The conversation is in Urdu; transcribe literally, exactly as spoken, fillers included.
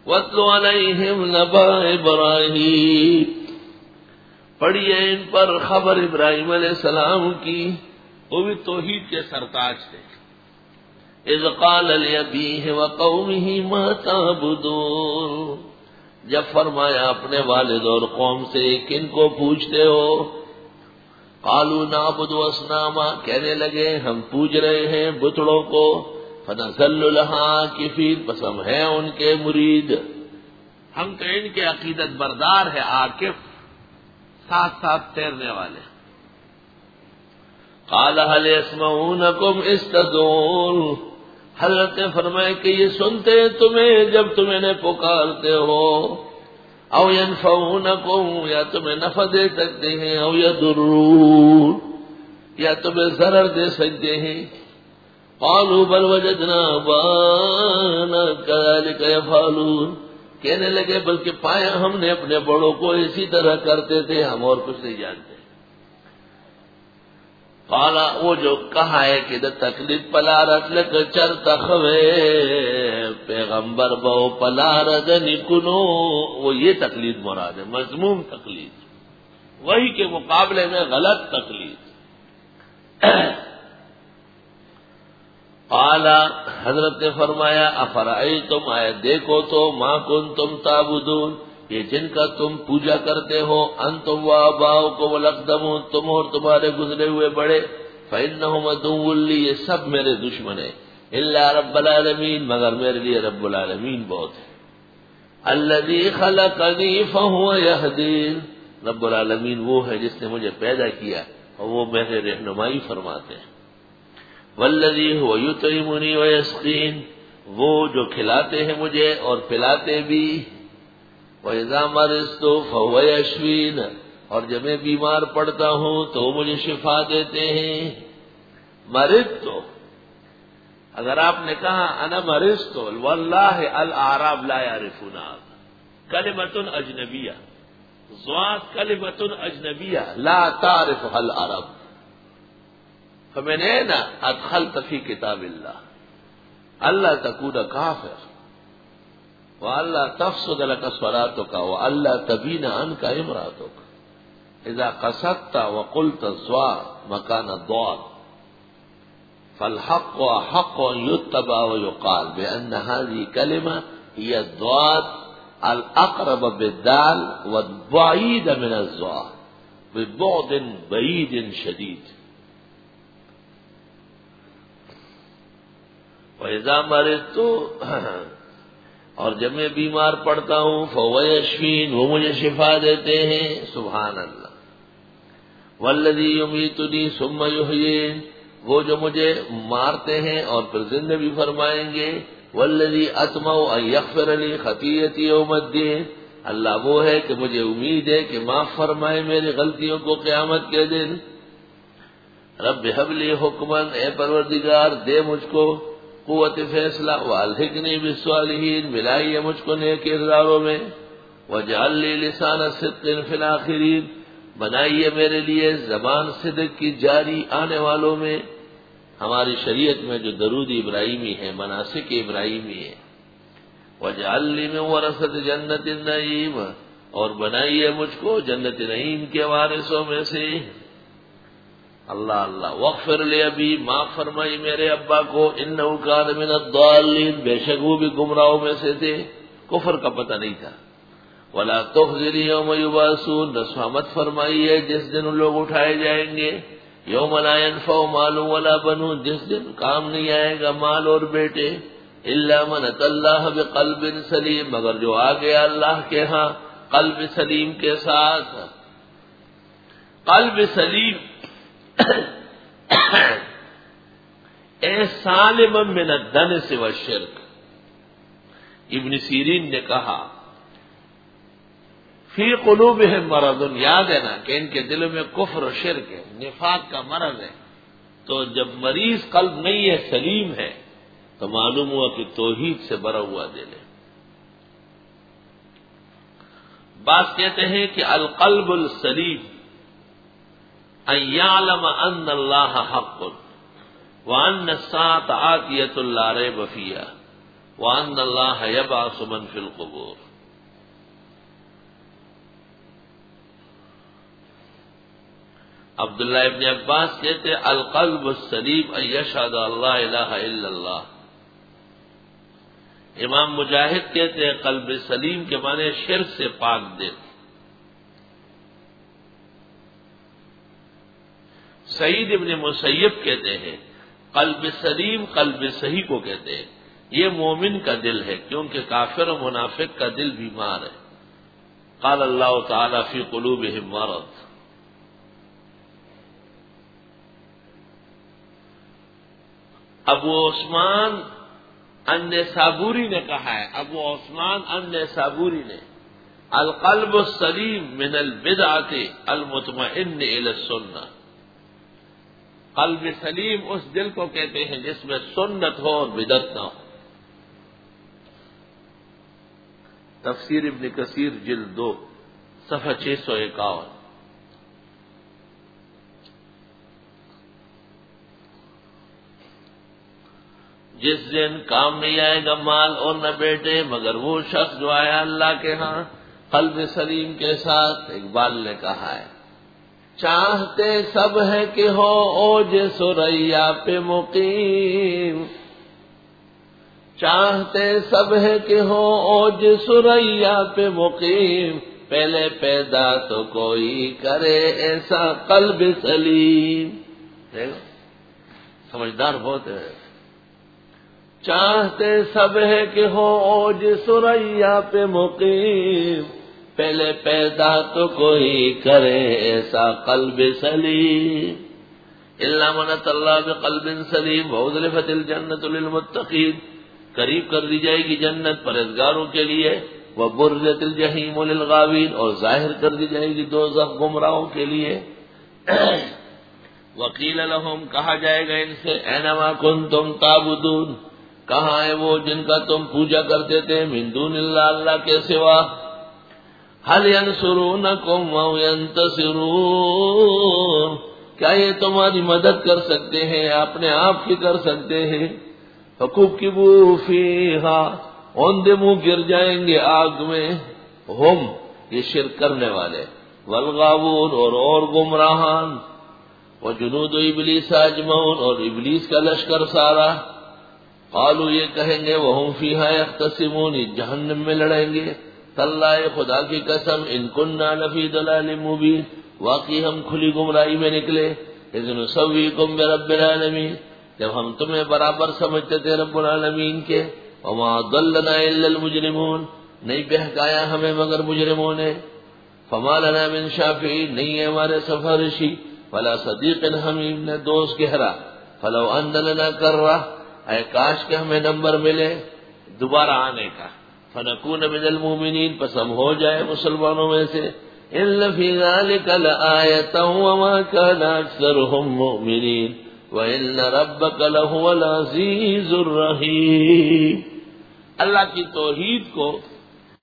وَاتْلُ عَلَيْهِمْ نَبَأَ إِبْرَاهِيمَ، پڑھیے ان پر خبر ابراہیم علیہ السلام کی، وہ بھی توحید کے سرتاج تھے۔ اذ قال لأبیہ وقومہ ما تعبدون، جب فرمایا اپنے والد اور قوم سے کن کو پوجتے ہو؟ قالوا نعبد اصناما، کہنے لگے ہم پوج رہے ہیں بتڑوں کو، فنظل لها عاکفین، پس ہم ہیں ان کے مرید، ہم تو ان کے عقیدت بردار ہے، عاکف ساتھ ساتھ تیرنے والے۔ قال هل يسمعونكم اذ تدعون، حضرت نے فرمایا کہ یہ سنتے ہیں تمہیں جب تم انہیں پکارتے ہو، او ينفعونكم، یا تمہیں نفع دے سکتے ہیں، او يضرون، یا تمہیں ضرر دے سکتے ہیں۔ قالوا بل وجدنا آباءنا كذلك يفعلون، کہنے لگے بلکہ پایا ہم نے اپنے بڑوں کو اسی طرح کرتے تھے، ہم اور کچھ نہیں جانتے۔ قالا، وہ جو کہا ہے کہ دا تکلیف پلارت لک چر تخوے پیغمبر بو پلارد نکنو، وہ یہ تکلیف مراد ہے، مذموم تکلیف، وہی کے مقابلے میں غلط تکلیف۔ قالا، حضرت نے فرمایا افرائیتم، آئے دیکھو تو ما کنتم تعبدون، یہ جن کا تم پوجا کرتے ہو، انتم و آباؤکم الاقدمون، تم اور تمہارے گزرے ہوئے بڑے، فإنہم عدو لی، یہ سب میرے دشمن ہیں، الا رب العالمین، مگر میرے لیے رب العالمین بہت ہے۔ الذی خلقنی فہو یہدین، رب العالمین وہ ہے جس نے مجھے پیدا کیا اور وہ میرے رہنمائی فرماتے ہیں۔ والذی هو یطعمنی ویسقین، وہ جو کھلاتے ہیں مجھے اور پلاتے بھی۔ وَإِذَا مَرِضْتُ فَهُوَ يَشْفِينِ، اور جب میں بیمار پڑتا ہوں تو وہ مجھے شفا دیتے ہیں۔ مرضت، اگر آپ نے کہا انا مرضت، واللہ الاعراب لا يعرفون، کلمۃ اجنبیہ، ذات کلمۃ اجنبیہ لا تعرفها العرب، فمن أين أدخلت في كتاب الله ألا تكون كافر، وألا تفسد لك صلاتك، وألا تبين عنك امرأتك، إذا قصدت وقلت الزوار مكان الضاد، فالحق أحق أن يتبع ويقال بأن هذه كلمة هي الضاد الأقرب بالدال والبعيد من الزوار ببعد بعيد شديد۔ وَإِذَا مَرِضْتُ، اور جب میں بیمار پڑتا ہوں، فَهُوَ يَشْفِينِ، وہ مجھے شفا دیتے ہیں۔ سبحان اللہ۔ وَالَّذِي يُمِيتُنِي ثُمَّ يُحْيِينِ، وہ جو مجھے مارتے ہیں اور پھر زندہ بھی فرمائیں گے۔ وَالَّذِي أَطْمَعُ أَن يَغْفِرَ لِي خَطِيئَتِي يَوْمَ الدِّينِ، اللہ وہ ہے کہ مجھے امید ہے کہ معاف فرمائے میری غلطیوں کو قیامت کے دن۔ رب هب لي حکما، اے پروردگار دے مجھ کو قوت فیصلہ، والحقنی بالصالحین، ملائیے مجھ کو نیک کرداروں میں، واجعل لی لسان صدق فی الاخرین، بنائیے میرے لیے زبان صدق کی جاری آنے والوں میں۔ ہماری شریعت میں جو درود ابراہیمی ہے، مناسک ابراہیمی ہے۔ واجعل لی من ورثۃ جنت النعیم، اور بنائیے مجھ کو جنت نعیم کے وارثوں میں سے۔ اللہ اللہ۔ واغفر لی ابی، معاف فرمائی میرے ابا کو، انہ کان من الضالین، بے شک وہ بھی گمراہوں میں سے تھے، کفر کا پتہ نہیں تھا۔ ولا تخزنی یوم یبعثون، رسوا مت فرمائیے جس دن لوگ اٹھائے جائیں گے۔ یوم لا ینفع مال ولا بنون، جس دن کام نہیں آئے گا مال اور بیٹے، الا من اتى اللہ بقلب سلیم، مگر جو آ گیا اللہ کے ہاں قلب سلیم کے ساتھ۔ قلب سلیم اے سالم من الدنس والشرک، ابن سیرین نے کہا فی قلوبہم مرض، یاد ہے نا کہ ان کے دلوں میں کفر و شرک ہے، نفاق کا مرض ہے، تو جب مریض قلب نہیں ہے، سلیم ہے، تو معلوم ہوا کہ توحید سے بھرا ہوا دل ہے۔ بات کہتے ہیں کہ القلب السلیم ان یعلم ان اللہ حق وان الساعة آتیۃ لا ریب فیہا وَأَنَّ اللَّهَ يَبْعَثُ مَن فِي الْقُبُورِ۔ عبداللہ ابن عباس کہتے القلب السلیم ان یشہد اللہ الہ الا اللہ۔ امام مجاہد کہتے ہیں قلب سلیم کے معنی شرک سے پاک دل۔ سعید ابن مسیب کہتے ہیں قلب سلیم قلب صحیح کو کہتے ہیں، یہ مومن کا دل ہے کیونکہ کافر و منافق کا دل بیمار ہے۔ قال اللہ تعالی فی قلوبہم مرض۔ ابو عثمان النسابوری نے کہا ہے، ابو عثمان النسابوری نے القلب السلیم من البدعۃ المطمئن الی السنہ، قلب سلیم اس دل کو کہتے ہیں جس میں سنت ہو اور بدعت نہ ہو۔ تفسیر ابن کثیر جلد دو صفحہ چھ سو اکاون۔ جس دن کام نہیں آئے گا مال اور نہ بیٹے مگر وہ شخص جو آیا اللہ کے ہاں قلب سلیم کے ساتھ، اقبال نے کہا ہے چاہتے سب ہے کہ ہو اوج سریا پہ مقیم، چاہتے سب ہے کہ ہو اوج سریا پہ مقیم، پہلے پیدا تو کوئی کرے ایسا قلب سلیم۔ دیکھو سمجھدار بہت ہے۔ چاہتے سب ہے کہ ہو اوج سریا پہ مقیم، پہلے پیدا تو کوئی کرے ایسا قلب سلیم، الا من اتى اللہ بقلب سلیم وازلفت الجنۃ للمتقین، قریب کر دی جائے گی جنت پرہیزگاروں کے لیے، وبرزت الجحیم للغاوین، اور ظاہر کر دی جائے گی دوزخ گمراہوں کے لیے۔ وقیل لهم، کہا جائے گا ان سے اینما کنتم تعبدون، کہاں ہے وہ جن کا تم پوجا کرتے تھے من دون اللہ، اللہ کے سوا، هل ينصرونکم او ينتصرون، کیا یہ تمہاری مدد کر سکتے ہیں اپنے آپ کی کر سکتے ہیں؟ فکبکبوا فیہا، اوندے منہ گر جائیں گے آگ میں، ہم یہ شرک کرنے والے، والغاوون اور اور گمراہان، وجنود ابلیس اجمعون اور ابلیس کا لشکر سارا، قالوا یہ کہیں گے وہم فیہا یختصمون، جہنم میں لڑیں گے، تاللہ خدا کی قسم ان کننا لفی ضلال مبین، واقعی ہم کھلی گمراہی میں نکلے، اذ نسویکم برب العالمین، جب ہم تمہیں برابر سمجھتے تھے رب العالمین کے، وما ضلنا الا المجرمون، نہیں بہکایا ہمیں مگر مجرموں نے، فما لنا من شافعین، نہیں ہے ہمارے سفارشی، ولا صدیق حمیم، نہ دوست گہرا، فلو ان لنا کرہ، اے کاش کہ ہمیں نمبر ملے دوبارہ آنے کا، فنکون من المؤمنین، پس ہم ہو جائے مسلمانوں میں سے، ان فی ذلک لآیۃ وما کان اکثرهم مؤمنین وان ربک لہو العزیز الرحیم۔ اللہ کی توحید کو